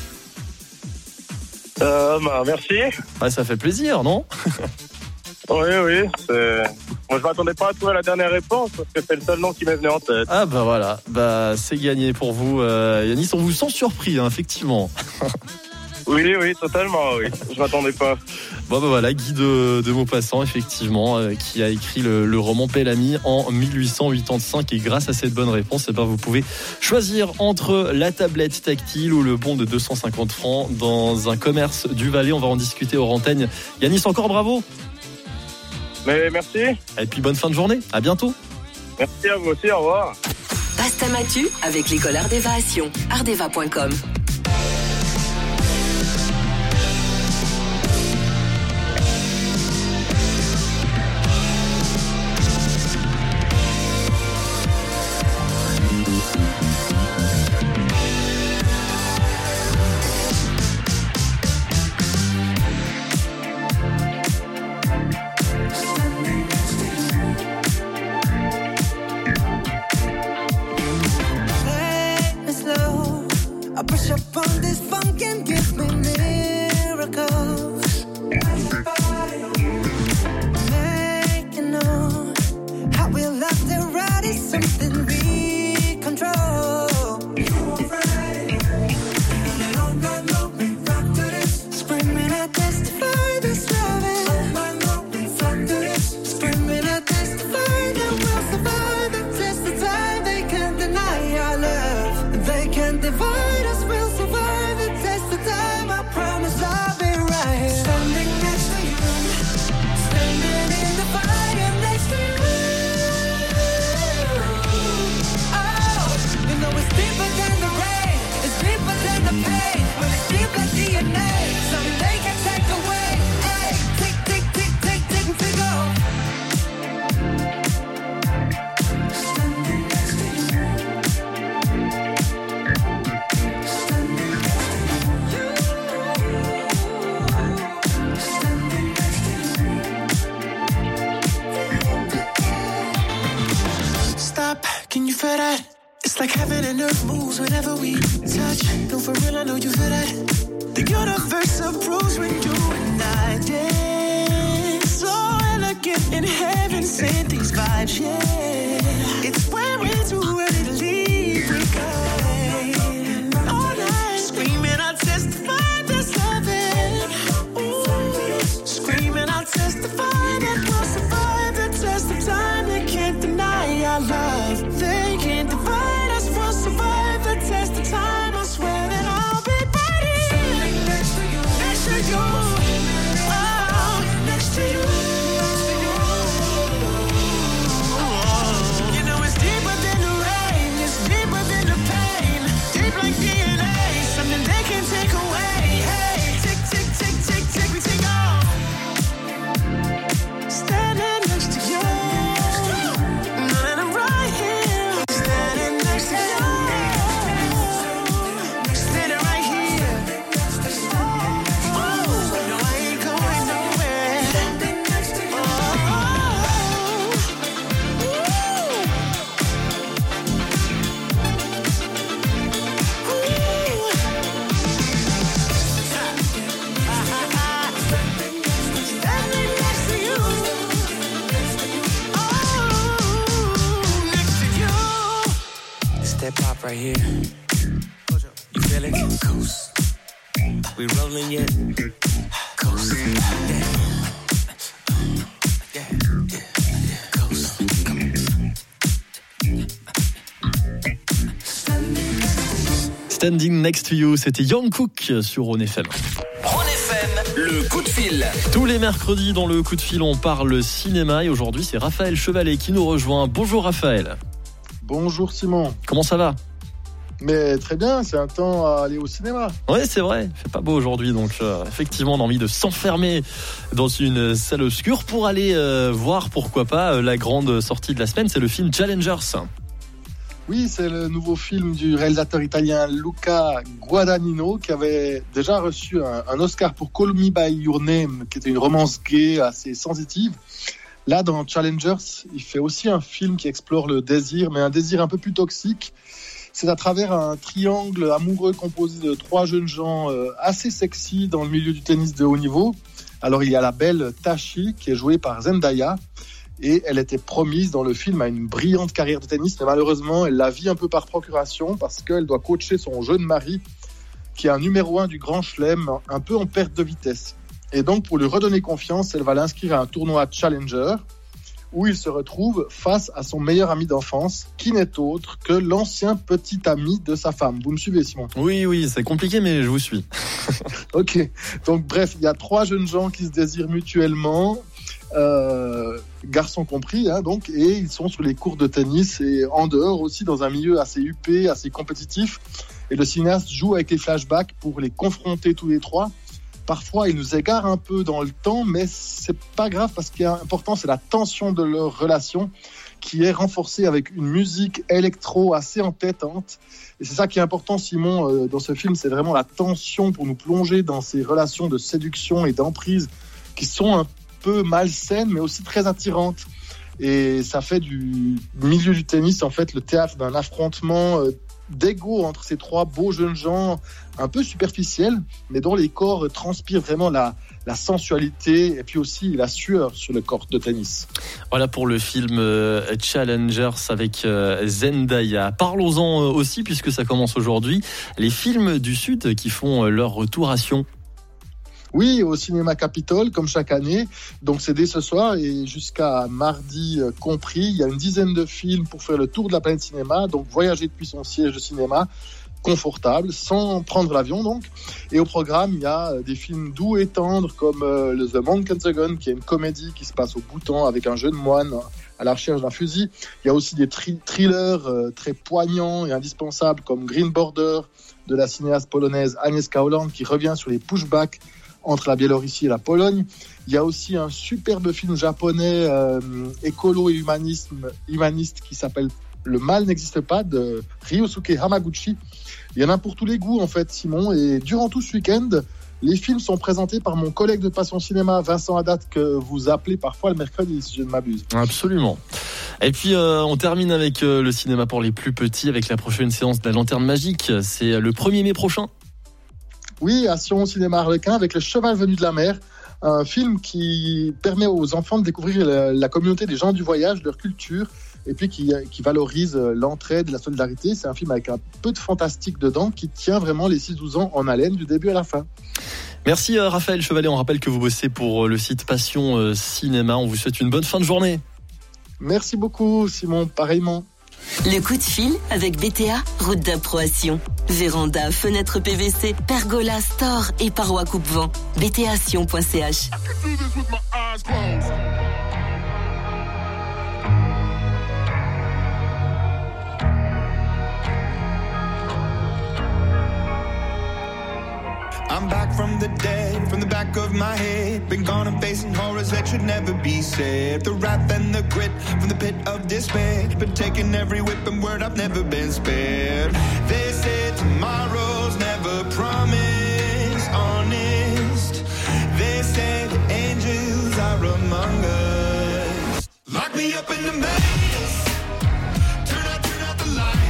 Euh, bah, merci. Ouais, ça fait plaisir, non ? Oui, oui. C'est... Moi, je m'attendais pas à trouver la dernière réponse parce que c'est le seul nom qui m'est venu en tête. Ah bah voilà, bah c'est gagné pour vous, euh, Yanis. On vous sent surpris, hein, effectivement. Oui, oui, totalement, oui. Je m'attendais pas. Bon bah voilà, Guy de, de Maupassant, effectivement, euh, qui a écrit le, le roman Bel Ami en mille huit cent quatre-vingt-cinq. Et grâce à cette bonne réponse, eh ben, vous pouvez choisir entre la tablette tactile ou le bon de deux cent cinquante francs dans un commerce du Valais. On va en discuter hors antenne. Yanis, encore bravo. Mais merci. Et puis bonne fin de journée. À bientôt. Merci à vous aussi. Au revoir. Passe ta Matu avec l'école Ardeva à Sion. ardeva point com. feel that? It's like heaven and earth moves whenever we touch. No, for real, I know you feel that. The universe approves when you and I dance. So elegant in heaven, sent these vibes, yeah. It's when we're too ready to leave, we go all night, screaming, I'll testify that's heaven. Ooh, screaming, I'll testify that we'll survive the test of time. They can't deny our love. They can't divide us. We'll survive the test of time. I swear that I'll be ready next to you, next to you, oh, next to you. Right here, you feel it? Coast, we rolling yet? Coast, yeah, yeah, yeah, yeah. Coast, come on. Standing Next to You, c'était Young Cook sur Rhône F M. Rhône F M, le coup de fil. Tous les mercredis dans le coup de fil, on parle cinéma et aujourd'hui c'est Raphaël Chevalet qui nous rejoint. Bonjour Raphaël. Bonjour Simon. Comment ça va ? Mais très bien, c'est un temps à aller au cinéma. Ouais, c'est vrai, il fait pas beau aujourd'hui, donc euh, effectivement on a envie de s'enfermer dans une salle obscure pour aller euh, voir, pourquoi pas, euh, la grande sortie de la semaine, c'est le film Challengers. Oui, c'est le nouveau film du réalisateur italien Luca Guadagnino qui avait déjà reçu un, un Oscar pour Call Me By Your Name, qui était une romance gay assez sensitive. Là, dans Challengers, il fait aussi un film qui explore le désir, mais un désir un peu plus toxique. C'est à travers un triangle amoureux composé de trois jeunes gens euh, assez sexy dans le milieu du tennis de haut niveau. Alors, il y a la belle Tashi, qui est jouée par Zendaya, et elle était promise dans le film à une brillante carrière de tennis, mais malheureusement, elle la vit un peu par procuration parce qu'elle doit coacher son jeune mari, qui est un numéro un du Grand Chelem, un peu en perte de vitesse. Et donc, pour lui redonner confiance, elle va l'inscrire à un tournoi Challenger, où il se retrouve face à son meilleur ami d'enfance, qui n'est autre que l'ancien petit ami de sa femme. Vous me suivez, Simon ? Oui, oui, c'est compliqué, mais je vous suis. Ok, donc bref, il y a trois jeunes gens qui se désirent mutuellement, euh, garçons compris, hein, donc, et ils sont sur les cours de tennis et en dehors aussi dans un milieu assez huppé, assez compétitif. Et le cinéaste joue avec les flashbacks pour les confronter tous les trois. Parfois, ils nous égarent un peu dans le temps, mais c'est pas grave parce ce qui est important, c'est la tension de leur relation qui est renforcée avec une musique électro assez entêtante. Et c'est ça qui est important, Simon, euh, dans ce film, c'est vraiment la tension pour nous plonger dans ces relations de séduction et d'emprise qui sont un peu malsaines, mais aussi très attirantes. Et ça fait du milieu du tennis, en fait, le théâtre d'un affrontement euh, d'ego entre ces trois beaux jeunes gens un peu superficiels, mais dont les corps transpirent vraiment la, la sensualité et puis aussi la sueur sur le corps de tennis. Voilà pour le film euh, Challengers avec euh, Zendaya. Parlons-en euh, aussi, puisque ça commence aujourd'hui, les films du Sud qui font euh, leur retour à Sion. Oui, au Cinéma Capitole, comme chaque année. Donc c'est dès ce soir et jusqu'à mardi euh, compris. Il y a une dizaine de films pour faire le tour de la planète cinéma. Donc voyager depuis son siège de cinéma, confortable, sans prendre l'avion donc. Et au programme, il y a des films doux et tendres comme euh, The Monk and the Gun, qui est une comédie qui se passe au Bhoutan avec un jeune moine à la recherche d'un fusil. Il y a aussi des tri- thrillers euh, très poignants et indispensables comme Green Border de la cinéaste polonaise Agnieszka Holland qui revient sur les pushbacks entre la Biélorussie et la Pologne. Il y a aussi un superbe film japonais euh, écolo et humanisme, humaniste qui s'appelle Le mal n'existe pas de Ryosuke Hamaguchi. Il y en a pour tous les goûts en fait, Simon. Et durant tout ce week-end, les films sont présentés par mon collègue de Passion Cinéma, Vincent Haddad, que vous appelez parfois le mercredi, si je ne m'abuse. Absolument. Et puis euh, on termine avec euh, le cinéma pour les plus petits avec la prochaine séance de la Lanterne Magique. C'est le premier mai prochain. Oui, à Sion Cinéma Harlequin avec Le Cheval venu de la mer. Un film qui permet aux enfants de découvrir la, la communauté des gens du voyage, leur culture, et puis qui, qui valorise l'entraide, la solidarité. C'est un film avec un peu de fantastique dedans qui tient vraiment les six douze ans en haleine du début à la fin. Merci Raphaël Chevalet, on rappelle que vous bossez pour le site Passion Cinéma. On vous souhaite une bonne fin de journée. Merci beaucoup Simon, pareillement. Le coup de fil avec B T A, route d'approbation. Véranda, fenêtre P V C, pergola, store et parois coupe-vent. b t a sion point c h. I'm back from the dead, from the back of my head. Been gone and facing horrors that should never be said. The wrath and the grit from the pit of despair. Been taking every whip and word, I've never been spared. They say tomorrow's never promised, honest. They say the angels are among us. Lock me up in the maze. Turn out, turn out the lights.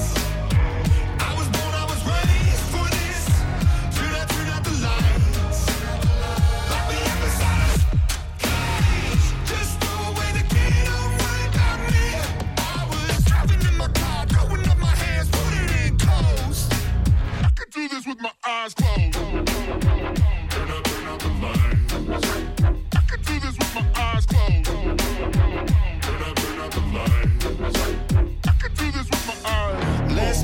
With my eyes closed. Turn out, turn out the lights. I can do this with my eyes closed. Turn out, turn out the lights. I can do this with my eyes. Less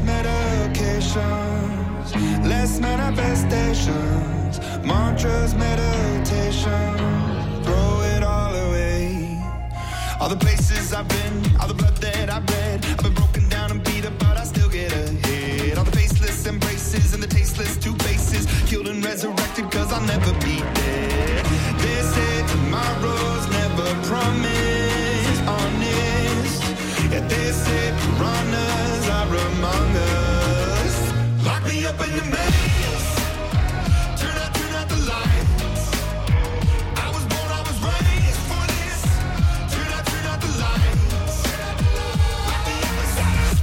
medications, less manifestations, mantras, meditation. Throw it all away. All the places I've been, all the blood that I've bled. I've been broken down and beat up, but I still get ahead. All the faceless embraces and the tasteless two faces, killed and resurrected cause I'll never be dead. They say tomorrow's never promised, honest. Yeah, they say piranhas are among us. Lock me up in the maze. Turn out, turn out the lights. I was born, I was raised for this. Turn out, turn out the lights. Lock me up inside.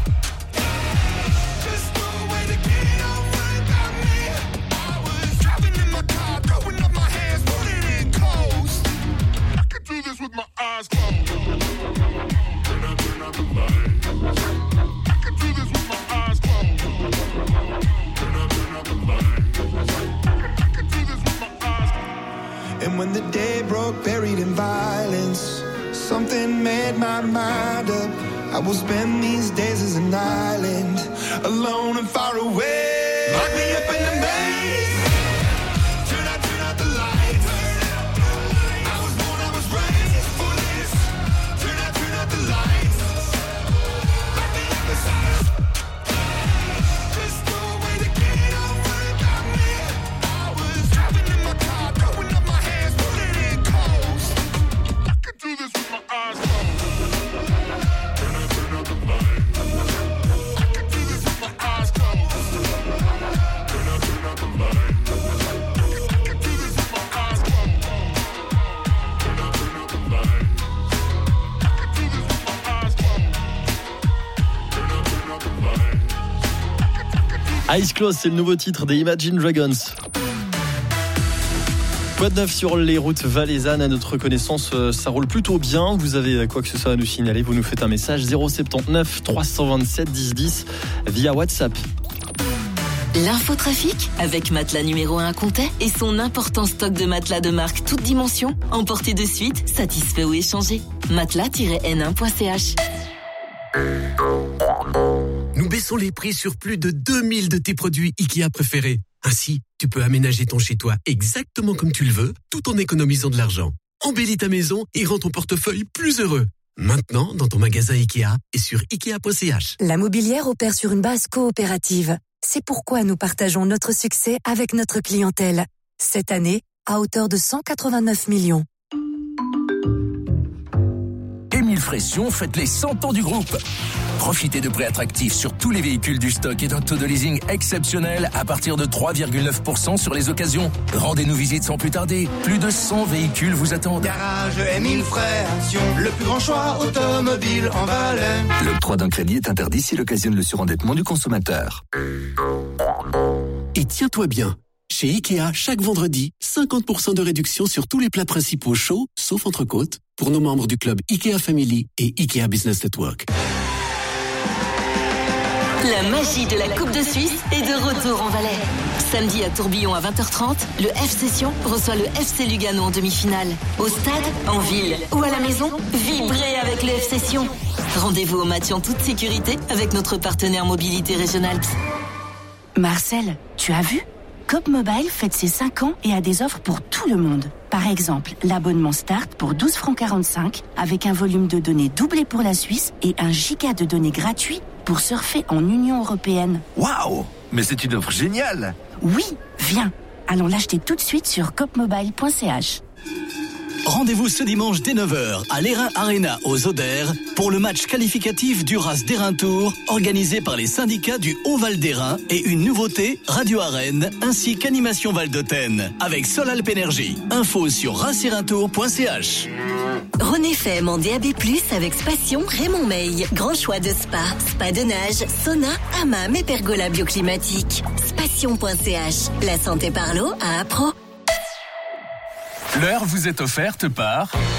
Just throw away the key, don't worry about me. I was driving in my car, throwing up my hands, putting in coast. I could do this with my eyes closed. Turn out, turn out the lights. I could do this with my eyes closed. Turn out, turn out the lights. I could do this with my eyes closed. And when the day broke, buried in violence, something made my mind up. I will spend these days as an island, alone and far away. Lock me up in the maze. Turn out, turn out the lights. I was born, I was raised for this. Turn out, turn out the lights. Lock me up inside. Just throw away the key, don't worry about me. I was driving in my car, throwing up my hands, putting in coast. I could do this with my eyes closed. Turn out, turn out the lights. I could do this with my eyes closed. Turn out, turn out the lights. I could do this with my eyes closed. Turn out, turn out the lights. I could do this with my eyes closed. Turn out, turn out the lights. Eyes Closed, c'est le nouveau titre des Imagine Dragons. Quoi de neuf sur les routes valaisannes? À notre connaissance, ça roule plutôt bien. Vous avez quoi que ce soit à nous signaler, vous nous faites un message zéro sept neuf trois cent vingt-sept dix dix via WhatsApp. L'infotrafic avec Matelas numéro un à Comté et son important stock de matelas de marque toutes dimensions. Emportez de suite, satisfait ou échangé. matelas tiret n un point c h. Nous baissons les prix sur plus de deux mille de tes produits IKEA préférés. Ainsi, tu peux aménager ton chez-toi exactement comme tu le veux, tout en économisant de l'argent. Embellis ta maison et rends ton portefeuille plus heureux. Maintenant, dans ton magasin IKEA et sur ikea point c h. La Mobilière opère sur une base coopérative. C'est pourquoi nous partageons notre succès avec notre clientèle. Cette année, à hauteur de cent quatre-vingt-neuf millions. Émile Expression fête les cent ans du groupe. Profitez de prix attractifs sur tous les véhicules du stock et d'un taux de leasing exceptionnel à partir de trois virgule neuf pour cent sur les occasions. Rendez-nous visite sans plus tarder. Plus de cent véhicules vous attendent. Garage Émile Frères, le plus grand choix automobile en Valais. L'octroi d'un crédit est interdit s'il occasionne le surendettement du consommateur. Et tiens-toi bien, chez Ikea, chaque vendredi, cinquante pour cent de réduction sur tous les plats principaux chauds, sauf entrecôte, pour nos membres du club Ikea Family et Ikea Business Network. La magie de la Coupe de Suisse est de retour en Valais. Samedi à Tourbillon à vingt heures trente, le F Session reçoit le F C Lugano en demi-finale. Au stade, en ville ou à la maison, vibrez avec le F Session. Rendez-vous au match en toute sécurité avec notre partenaire mobilité régionale. Marcel, tu as vu ? Coop Mobile fête ses cinq ans et a des offres pour tout le monde. Par exemple, l'abonnement Start pour douze francs quarante-cinq avec un volume de données doublé pour la Suisse et un giga de données gratuit pour surfer en Union européenne. Waouh! Mais c'est une offre géniale! Oui, viens. Allons l'acheter tout de suite sur coop mobile point c h. Rendez-vous ce dimanche dès neuf heures à l'Airain Arena aux Odères pour le match qualificatif du Ras d'Airain Tour organisé par les syndicats du Haut-Val d'Airain et une nouveauté, Radio Arène ainsi qu'Animation Val d'Autun avec Solalp Énergie. Info sur raseraintour point c h. René Fem en D A B plus, avec Spation Raymond Meil. Grand choix de spa, spa de nage, sauna, hammam et pergola bioclimatique. Spation point c h. La santé par l'eau à Appro. L'heure vous est offerte par